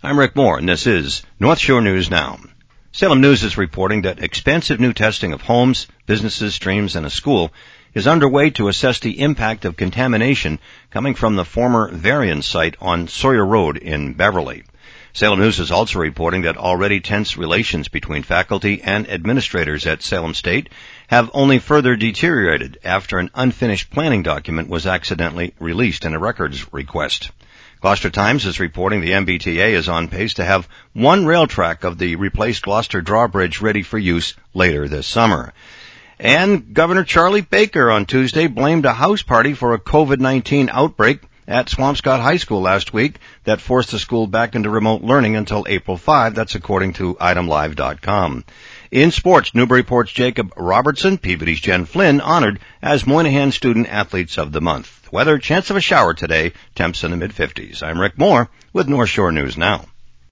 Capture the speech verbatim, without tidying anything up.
I'm Rick Moore, and this is North Shore News Now. Salem News is reporting that expansive new testing of homes, businesses, streams, and a school is underway to assess the impact of contamination coming from the former Varian site on Sawyer Road in Beverly. Salem News is also reporting that already tense relations between faculty and administrators at Salem State have only further deteriorated after an unfinished planning document was accidentally released in a records request. Gloucester Times is reporting the M B T A is on pace to have one rail track of the replaced Gloucester Drawbridge ready for use later this summer. And Governor Charlie Baker on Tuesday blamed a house party for a COVID nineteen outbreak at Swampscott High School last week that forced the school back into remote learning until April fifth. That's according to item live dot com. In sports, Newburyport's Jacob Robertson, Peabody's Jen Flynn honored as Moynihan Student Athletes of the Month. Weather, chance of a shower today, temps in the mid fifties. I'm Rick Moore with North Shore News Now.